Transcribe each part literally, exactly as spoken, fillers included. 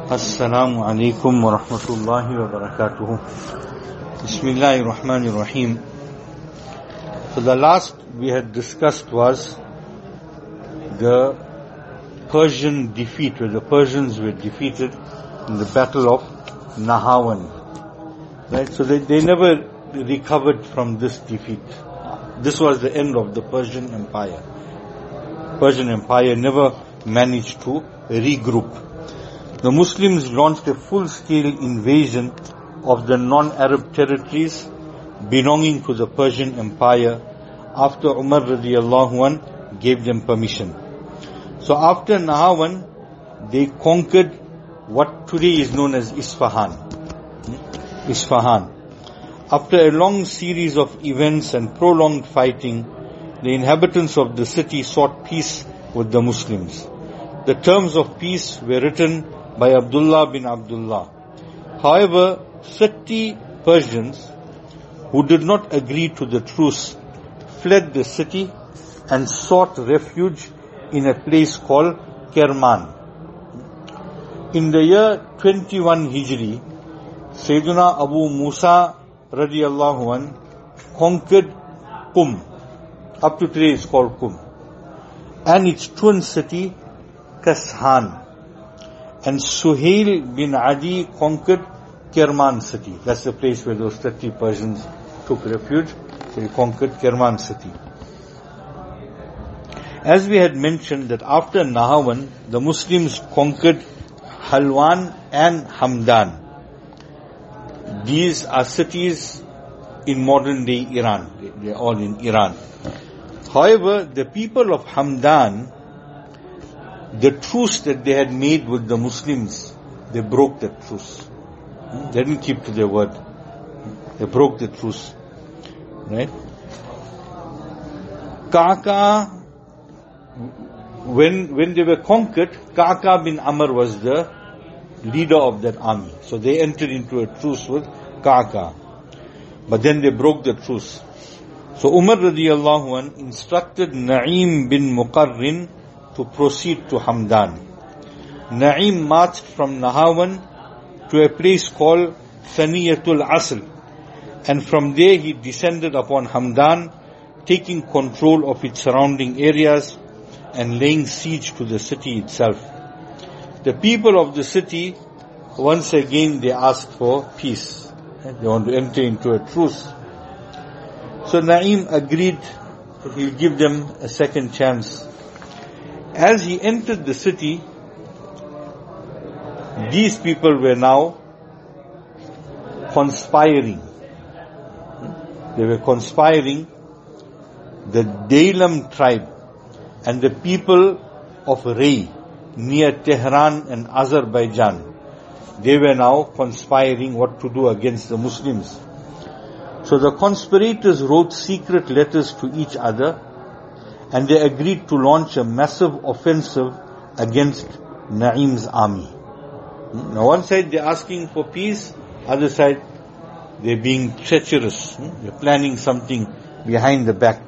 Assalamu alaikum wa rahmatullahi wa barakatuhu. Bismillahir Rahmanir Rahim. So the last we had discussed was the Persian defeat, where the Persians were defeated in the battle of Nahawan. Right? So they, they never recovered from this defeat. This was the end of the Persian Empire. Persian Empire never managed to regroup. The Muslims launched a full-scale invasion of the non-Arab territories belonging to the Persian Empire after Umar radiallahu anh gave them permission. So after Nahawan, they conquered what today is known as Isfahan. Isfahan. After a long series of events and prolonged fighting, the inhabitants of the city sought peace with the Muslims. The terms of peace were written by Abdullah bin Abdullah. However, thirty Persians who did not agree to the truce fled the city and sought refuge in a place called Kerman. In the year twenty-one Hijri, Sayyidina Abu Musa radiallahu anh conquered Qum. Up to today it's called Qum. And its twin city, Kashan. And Suhail bin Adi conquered Kerman city. That's the place where those thirty Persians took refuge. So he conquered Kerman city. As we had mentioned that after Nahawan, the Muslims conquered Halwan and Hamdan. These are cities in modern day Iran. They are all in Iran. However, the people of Hamdan, the truce that they had made with the Muslims, they broke that truce. They didn't keep to their word. They broke the truce. Right? Kaka, when, when they were conquered, Kaka bin Amr was the leader of that army. So they entered into a truce with Kaka. But then they broke the truce. So Umar radiallahu anh instructed Na'im bin Muqarrin to proceed to Hamdan. Na'im marched from Nahawan to a place called Thaniyatul Asl, and from there he descended upon Hamdan, taking control of its surrounding areas and laying siege to the city itself. The people of the city, once again they asked for peace. They want to enter into a truce. So Na'im agreed that he'll give them a second chance. As he entered the city, these people were now conspiring. They were conspiring. The Daylam tribe and the people of Ray near Tehran and Azerbaijan, they were now conspiring what to do against the Muslims. So the conspirators wrote secret letters to each other, and they agreed to launch a massive offensive against Na'im's army. Now one side they're asking for peace, other side they're being treacherous. They're planning something behind the back.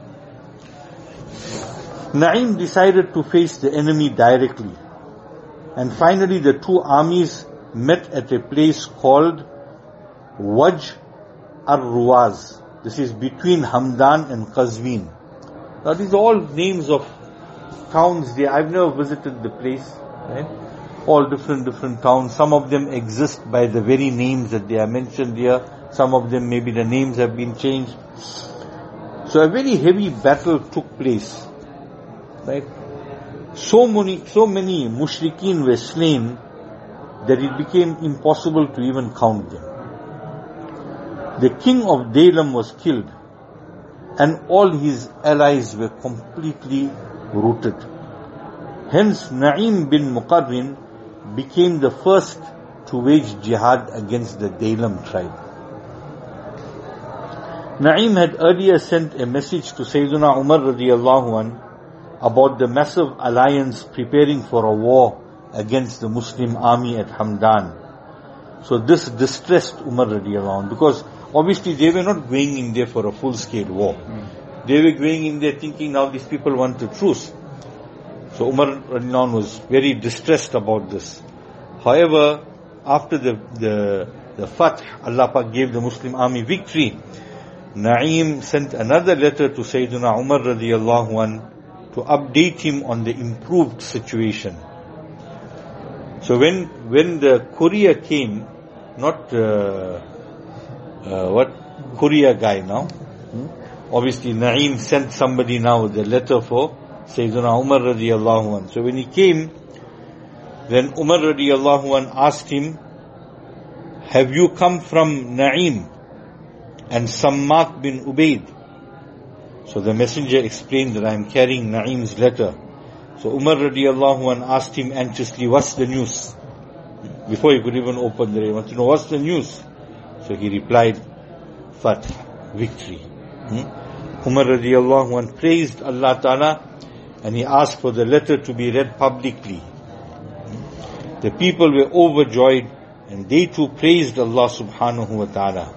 Na'im decided to face the enemy directly. And finally the two armies met at a place called Waj ar-Ruwaz. This is between Hamdan and Qazvin. Now these are all names of towns there. I've never visited the place. Right? All different, different towns. Some of them exist by the very names that they are mentioned here. Some of them maybe the names have been changed. So a very heavy battle took place. Right? So many, so many mushrikeen were slain that it became impossible to even count them. The king of Daylam was killed, and all his allies were completely routed. Hence, Na'im bin Muqarrin became the first to wage jihad against the Daylam tribe. Na'im had earlier sent a message to Sayyidina Umar radiallahu anh about the massive alliance preparing for a war against the Muslim army at Hamdan. So this distressed Umar radiallahu anh, because obviously they were not going in there for a full-scale war. Mm. They were going in there thinking now these people want a truce. So Umar radiallahu anh was very distressed about this. However, after the, the, the Fath, Allah Pak gave the Muslim army victory. Na'im sent another letter to Sayyidina Umar radiallahu an to update him on the improved situation. So when, when the courier came, not, uh, uh, what, courier guy now, hmm? Obviously Na'im sent somebody now with the letter for Sayyidina Umar radiallahu an. So when he came, then Umar radiallahu an asked him, have you come from Na'im and Sammak bin Ubaid? So the messenger explained that I am carrying Na'im's letter. So Umar radiallahu an asked him anxiously, what's the news? Before he could even open the door, he wanted to know, what's the news? So he replied, Fath, victory. Hmm? Umar radiallahu an praised Allah Ta'ala and he asked for the letter to be read publicly. The people were overjoyed and they too praised Allah subhanahu wa ta'ala.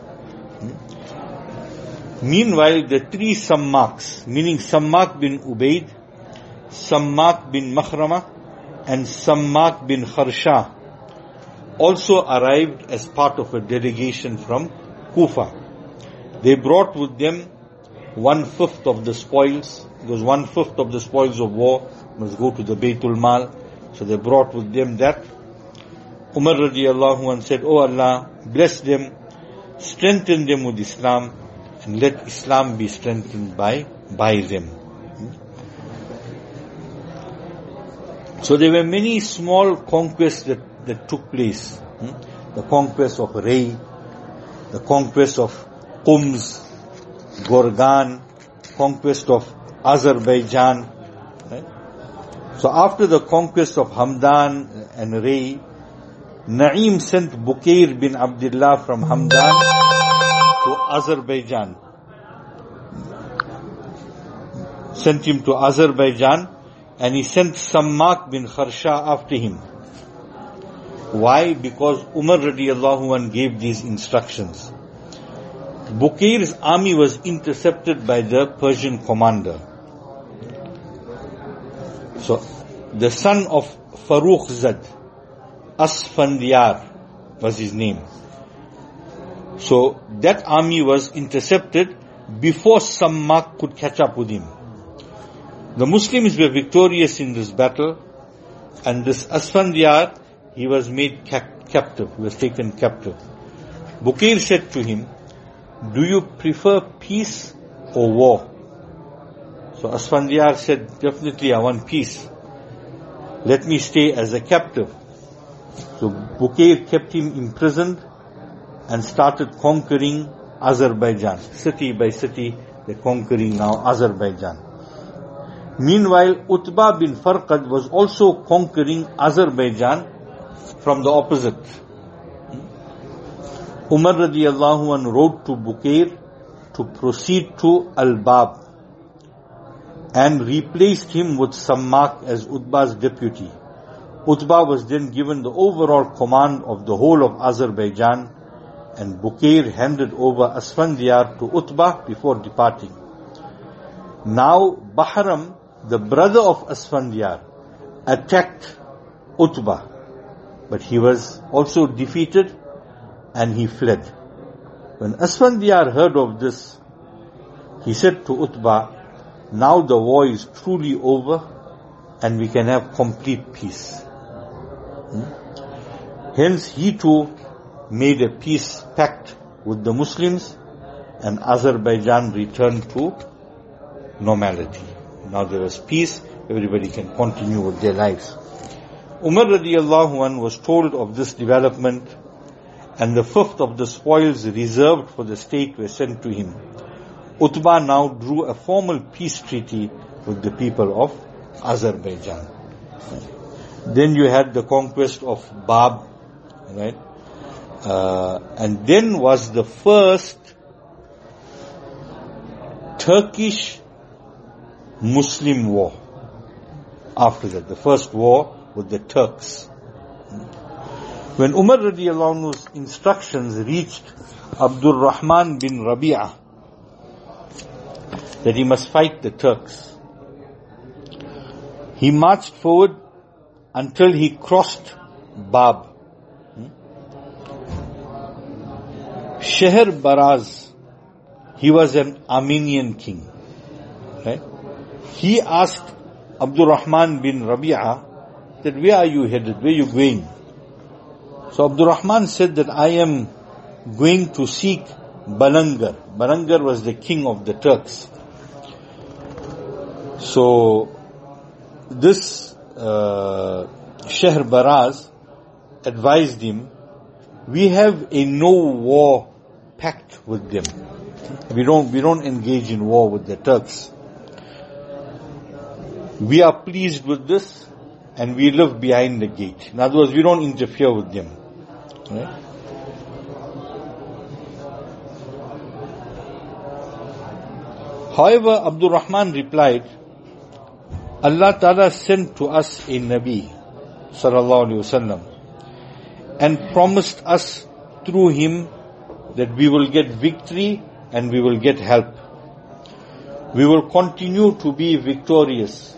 Meanwhile, the three Sammaks, meaning Sammak bin Ubaid, Sammak bin Makhrama, and Sammak bin Kharsha, also arrived as part of a delegation from Kufa. They brought with them one-fifth of the spoils, because one-fifth of the spoils of war must go to the Baytul Mal. So they brought with them that. Umar radiallahu anh said, Oh Allah, bless them, strengthen them with Islam, and let Islam be strengthened by, by them. So there were many small conquests that, that took place. The conquest of Ray, the conquest of Qums, Gorgan, conquest of Azerbaijan. Right? So after the conquest of Hamdan and Ray, Na'im sent Bukair bin Abdullah from Hamdan to Azerbaijan. Sent him to Azerbaijan and he sent Sammak bin Kharsha after him. Why? Because Umar radiallahu anh gave these instructions. Bukair's army was intercepted by the Persian commander. So, the son of Farrukh Zad, Asfandiar was his name. So, that army was intercepted before Sammak could catch up with him. The Muslims were victorious in this battle, and this Asfandiar, he was made cap- captive, he was taken captive. Bukair said to him, do you prefer peace or war? So Asfandiar said, definitely I want peace. Let me stay as a captive. So Bukair kept him imprisoned and started conquering Azerbaijan. City by city, they're conquering now Azerbaijan. Meanwhile, Utbah bin Farqad was also conquering Azerbaijan from the opposite. Umar radiallahu anh wrote to Bukair to proceed to Al-Bab and replaced him with Sammak as Utbah's deputy. Utbah was then given the overall command of the whole of Azerbaijan, and Bukair handed over Asfandiar to Utbah before departing. Now Bahram, the brother of Asfandiar, attacked Utbah, but he was also defeated and he fled. When Asfandiar heard of this, he said to Utbah, now the war is truly over and we can have complete peace. Hmm? Hence he too made a peace pact with the Muslims and Azerbaijan returned to normality. Now there is peace, everybody can continue with their lives. Umar radiallahu anh was told of this development, and the fifth of the spoils reserved for the state were sent to him. Utbah now drew a formal peace treaty with the people of Azerbaijan. Then you had the conquest of Bab, right? Uh, and then was the first Turkish Muslim war. After that, the first war with the Turks. When Umar radiallahu anhu's instructions reached Abdul Rahman bin Rabi'ah that he must fight the Turks, he marched forward until he crossed Bab. Sheher Baraz, he was an Armenian king. Right? He asked Abdul Rahman bin Rabi'ah that, where are you headed? Where are you going? So Abdul Rahman said that I am going to seek Balangar. Balangar was the king of the Turks. So this uh, Sheher Baraz advised him, we have a no war pact with them. We don't, we don't engage in war with the Turks. We are pleased with this and we live behind the gate. In other words, we don't interfere with them. Right? However, Abdul Rahman replied, Allah Ta'ala sent to us a Nabi, sallallahu alayhi wasallam, and promised us through him that we will get victory and we will get help. We will continue to be victorious.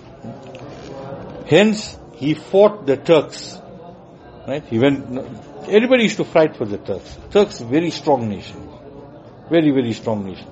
Hence, he fought the Turks. Right? He went, everybody used to fight for the Turks. Turks, very strong nation. Very, very strong nation.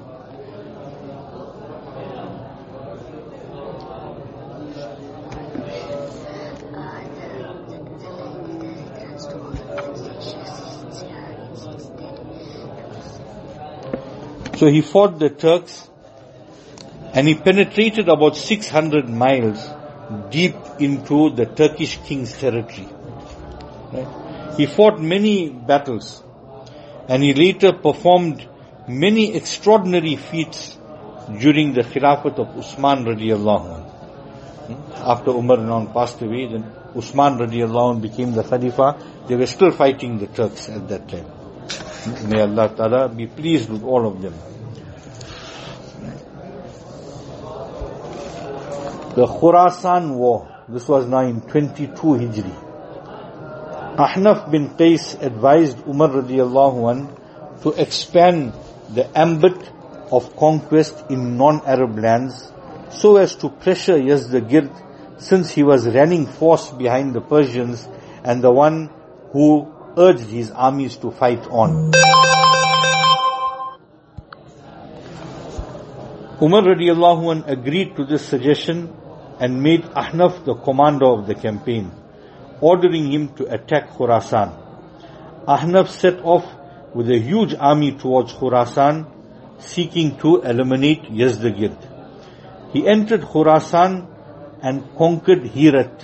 So he fought the Turks and he penetrated about six hundred miles deep into the Turkish king's territory. Right? He fought many battles and he later performed many extraordinary feats during the Khilafat of Usman radiallahu anhu. After Umar now passed away, then Usman radiallahu anhu became the Khalifa. They were still fighting the Turks at that time. May Allah Ta'ala be pleased with all of them. The Khurasan War, this was now in twenty-two Hijri. Ahnaf bin Qais advised Umar radiallahu anh to expand the ambit of conquest in non-Arab lands so as to pressure Yazdagird, since he was running force behind the Persians and the one who urged his armies to fight on. Umar radiallahu anh agreed to this suggestion and made Ahnaf the commander of the campaign, ordering him to attack Khurasan. Ahnaf set off with a huge army towards Khurasan, seeking to eliminate Yazdagird. He entered Khurasan and conquered Herat.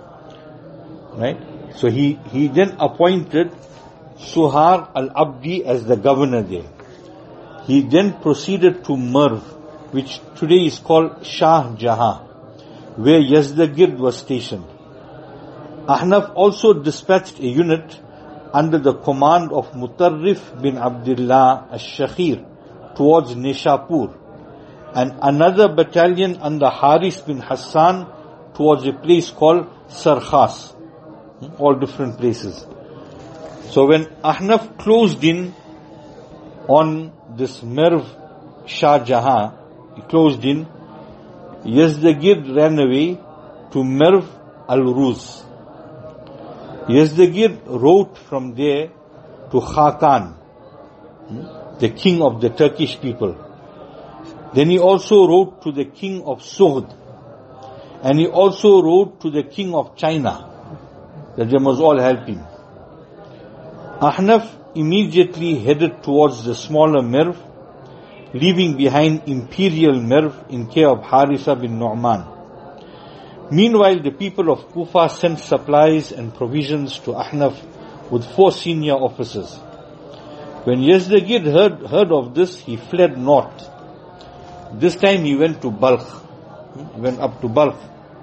Right? So he, he then appointed Suhar al-Abdi as the governor there. He then proceeded to Merv, which today is called Shah Jahan, where Yazdagird was stationed. Ahnaf also dispatched a unit under the command of Mutarrif bin Abdullah al-Shakhir towards Nishapur, and another battalion under Haris bin Hassan towards a place called Sarkhas. All different places. So when Ahnaf closed in on this Merv Shah Jahan, he closed in, Yazdagird ran away to Merv al-Ruz. Yazdagird wrote from there to Khakan, the king of the Turkish people. Then he also wrote to the king of Sughd, and he also wrote to the king of China, that they must all help him. Ahnaf immediately headed towards the smaller Merv, leaving behind imperial Merv in care of Harisa bin Nu'man. Meanwhile, the people of Kufa sent supplies and provisions to Ahnaf with four senior officers. When Yazdagird heard, heard of this, he fled north. This time he went to Balkh. He went up to Balkh.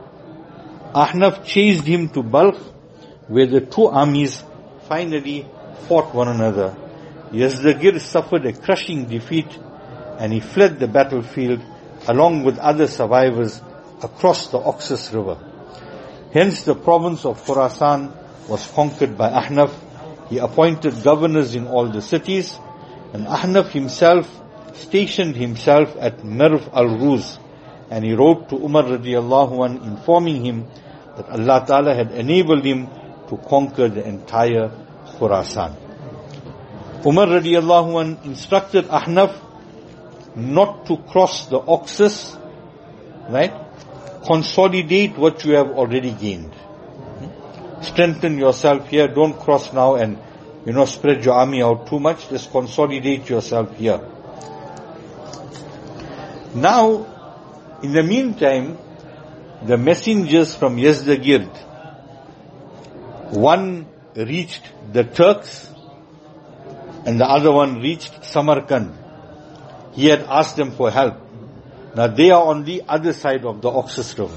Ahnaf chased him to Balkh, where the two armies finally fought one another. Yazdagird suffered a crushing defeat and he fled the battlefield along with other survivors across the Oxus River. Hence the province of Khurasan was conquered by Ahnaf. He appointed governors in all the cities, and Ahnaf himself stationed himself at Merv al-Ruz, and he wrote to Umar radiallahu anh informing him that Allah Ta'ala had enabled him to conquer the entire Khurasan. Umar radiallahu anh instructed Ahnaf not to cross the oxus, right? Consolidate what you have already gained. Strengthen yourself here. Don't cross now and, you know, spread your army out too much. Just consolidate yourself here. Now, in the meantime, the messengers from Yazdagird, one reached the Turks and the other one reached Samarkand. He had asked them for help. Now they are on the other side of the Oxus River.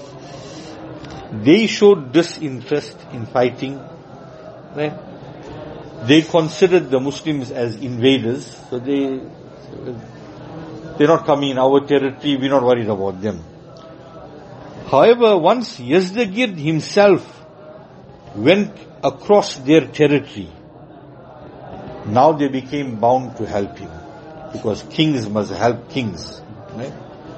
They showed disinterest in fighting, right? They considered the Muslims as invaders, so they, they're not coming in our territory, we're not worried about them. However, once Yazdagird himself went across their territory, now they became bound to help him, because kings must help kings, right?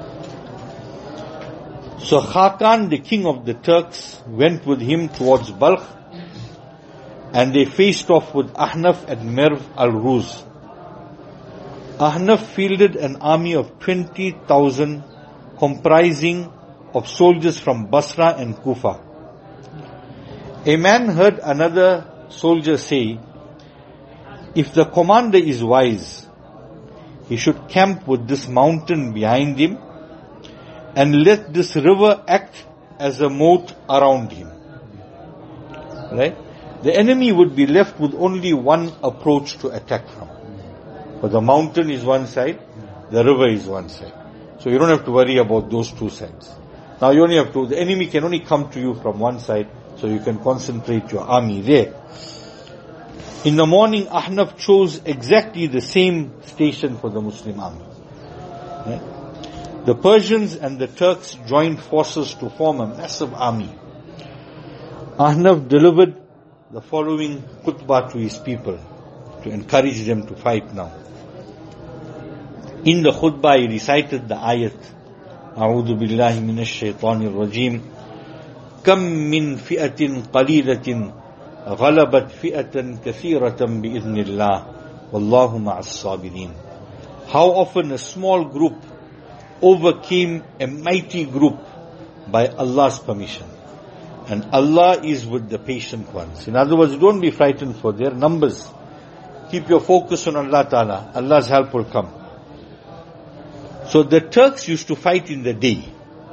So Khakan, the king of the Turks, went with him towards Balkh, and they faced off with Ahnaf at Merv al-Ruz. Ahnaf fielded an army of twenty thousand comprising of soldiers from Basra and Kufa. A man heard another soldier say, if the commander is wise, he should camp with this mountain behind him and let this river act as a moat around him. Right? The enemy would be left with only one approach to attack from. But the mountain is one side, the river is one side. So you don't have to worry about those two sides. Now you only have to, the enemy can only come to you from one side, so you can concentrate your army there. In the morning, Ahnaf chose exactly the same station for the Muslim army. Right? The Persians and the Turks joined forces to form a massive army. Ahnaf delivered the following khutbah to his people to encourage them to fight now. In the khutbah he recited the ayat, A'udhu billahi minash shaitanir rajim, Kam min fi'atin qalilatin غلبت فئة كثيرة بإذن الله والله مع الصابرين. How often a small group overcame a mighty group by Allah's permission. And Allah is with the patient ones. In other words, don't be frightened for their numbers. Keep your focus on Allah Ta'ala. Allah's help will come. So the Turks used to fight in the day,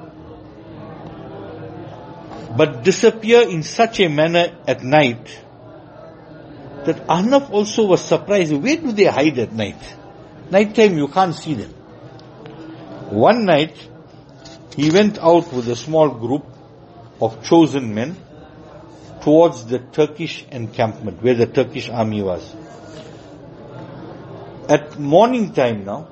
but disappear in such a manner at night that Ahnaf also was surprised. Where do they hide at night? Nighttime you can't see them. One night, he went out with a small group of chosen men towards the Turkish encampment, where the Turkish army was. At morning time now,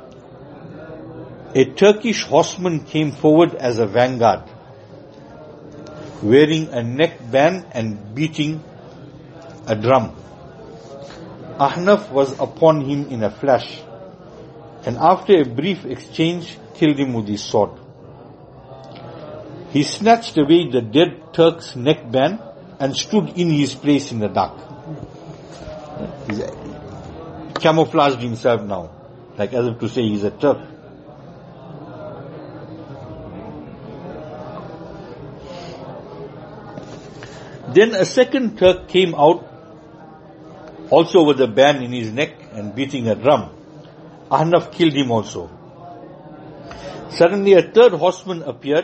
a Turkish horseman came forward as a vanguard, wearing a neckband and beating a drum. Ahnaf was upon him in a flash, and after a brief exchange, killed him with his sword. He snatched away the dead Turk's neckband and stood in his place in the dark. He's camouflaged himself now, like as if to say he's a Turk. Then a second Turk came out, also with a band in his neck and beating a drum. Ahnaf killed him also. Suddenly a third horseman appeared,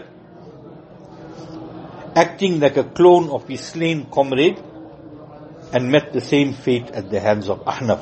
acting like a clone of his slain comrade, and met the same fate at the hands of Ahnaf.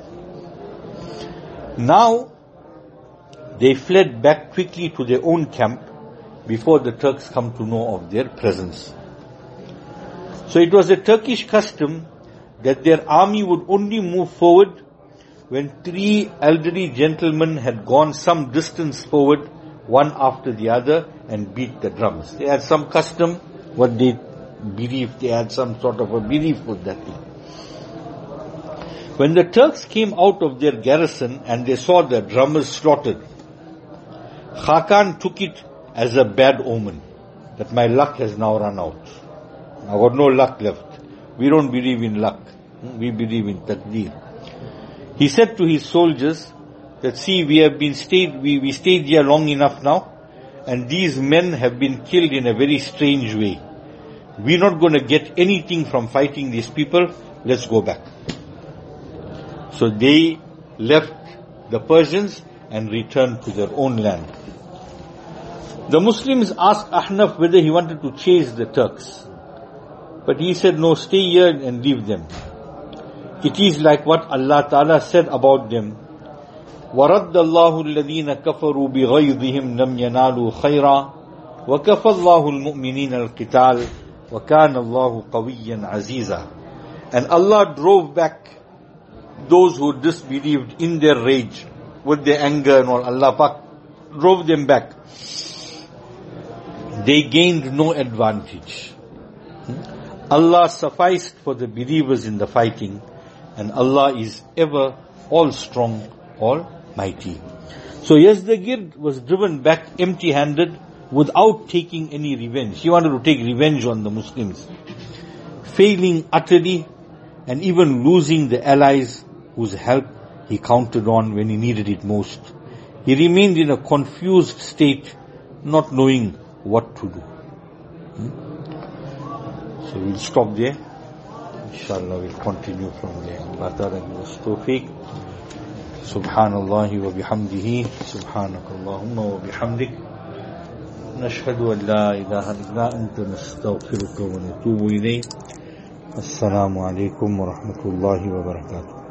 Now, they fled back quickly to their own camp before the Turks come to know of their presence. So it was a Turkish custom that their army would only move forward when three elderly gentlemen had gone some distance forward, one after the other, and beat the drums. They had some custom, what they believed, they had some sort of a belief with that thing. When the Turks came out of their garrison and they saw the drummers slaughtered, Khakan took it as a bad omen, that my luck has now run out. I've got no luck left. We don't believe in luck. We believe in taqdeer. He said to his soldiers that, see, we have been stayed, we, we stayed here long enough now, and these men have been killed in a very strange way. We're not going to get anything from fighting these people. Let's go back. So they left the Persians and returned to their own land. The Muslims asked Ahnaf whether he wanted to chase the Turks. But he said, no, stay here and leave them. It is like what Allah Ta'ala said about them. وَرَدَّ اللَّهُ الَّذِينَ كَفَرُوا بِغَيْظِهِمْ لَمْ يَنَالُوا خَيْرًا وَكَفَى اللَّهُ الْمُؤْمِنِينَ الْقِتَالِ وَكَانَ اللَّهُ قَوِيًّا عَزِيزًا. And Allah drove back those who disbelieved in their rage, with their anger and all. Allah Pak drove them back. They gained no advantage. Allah sufficed for the believers in the fighting, and Allah is ever all strong, all mighty. So Yazdagird was driven back empty-handed without taking any revenge. He wanted to take revenge on the Muslims, failing utterly and even losing the allies whose help he counted on when he needed it most. He remained in a confused state, not knowing what to do. Hmm? So we'll stop there. Inshallah we'll continue from there. Allah Ta'ala give us tawfiq. Subhanallah wa bihamdihi. Subhanakallahumma wa bihamdik. Nashhadu an la ilaha illa anta nastaghfiruka wa natubu ilayk. Assalamu alaikum wa rahmatullahi wa barakatuh.